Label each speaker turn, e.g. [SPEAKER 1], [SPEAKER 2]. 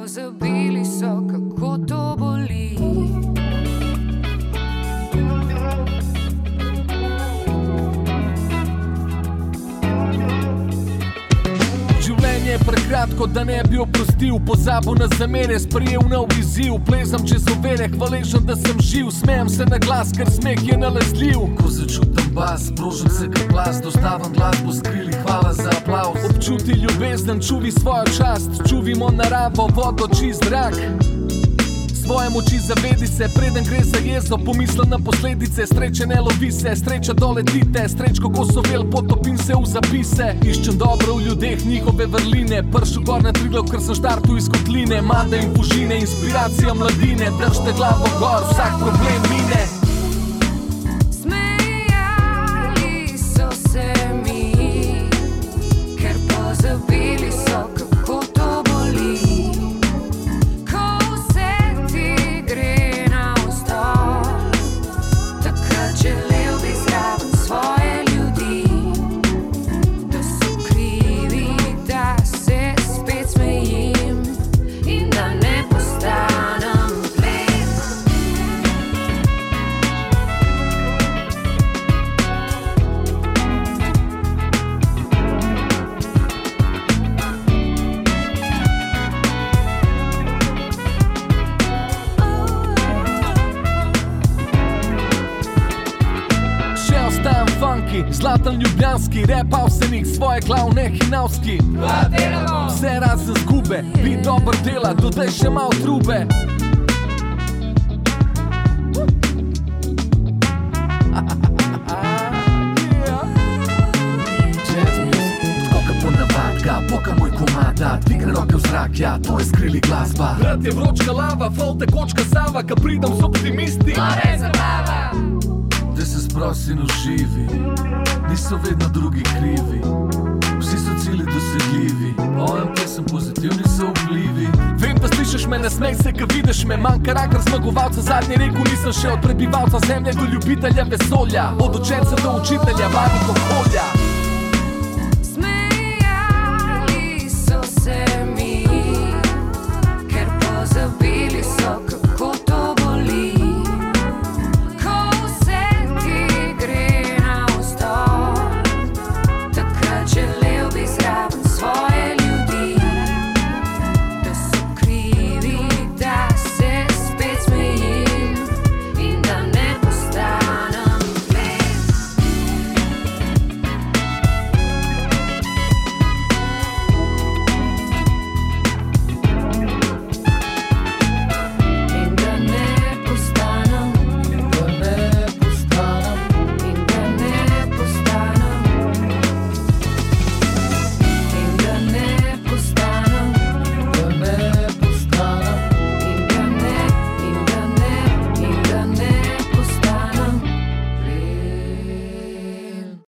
[SPEAKER 1] pozabili so, kako to boli.
[SPEAKER 2] Življenje je prekratko, da ne bi oprostil, pozabil na zamere, sprejel nov izziv. Plezam čez ovire, hvaležen, da sem živ. Smejem se na glas, ker smeh je nalezljiv. Ko začutim bas, sprožim se kot glas, dostavam glasbo s krili, hvala za aplavz. Občuti ljubezen, čuvi svojo čast, čuvimo naravo, vodo, čist zrak. Svoje moči zavedi se, preden gre za jezo, pomisli na posledice. Sreče ne lovi se, sreča doletite. Srečko, ko so vel, potopim se v zapise. Iščem dobro v ljudeh, njihove vrline. Pršu gor na Triglav, ker sem štartu iz kotline. Made in fužine, inspiracija mladine. Držte glavo gor, vsak problem mine.
[SPEAKER 1] Smejali so se mi, ker pozabili so, kako to boli. Želel bi zraven svoje ljudi, da so krivi, da se spet smejim in da ne postanem plen.
[SPEAKER 2] Zlatan ljubljanski, rap avsenik, svoje glavne hinavski. Vse razen zgube, bi dober dela, dodaj še malo trube. Jazz music, tako ka ponavadka, poka moj komada, dvigne roke v zrak, ja, to je skrili glasba. Brat je vročka lava, fol tekočka Sava, ka pridem z optimisti.
[SPEAKER 1] More zabava.
[SPEAKER 2] Da se sprosti in uživi, niso vedno drugi krivi, vsi so cilji dosegljivi, mojem pesem pozitivni so vplivi. Vem, da slišiš me, ne smej se, ka vidiš me, manj karakter zmagovalca, zadnji rekel nisem še od prebivalca zemlje do ljubitelja vesolja, od učenca do učitelja, varnih okolja.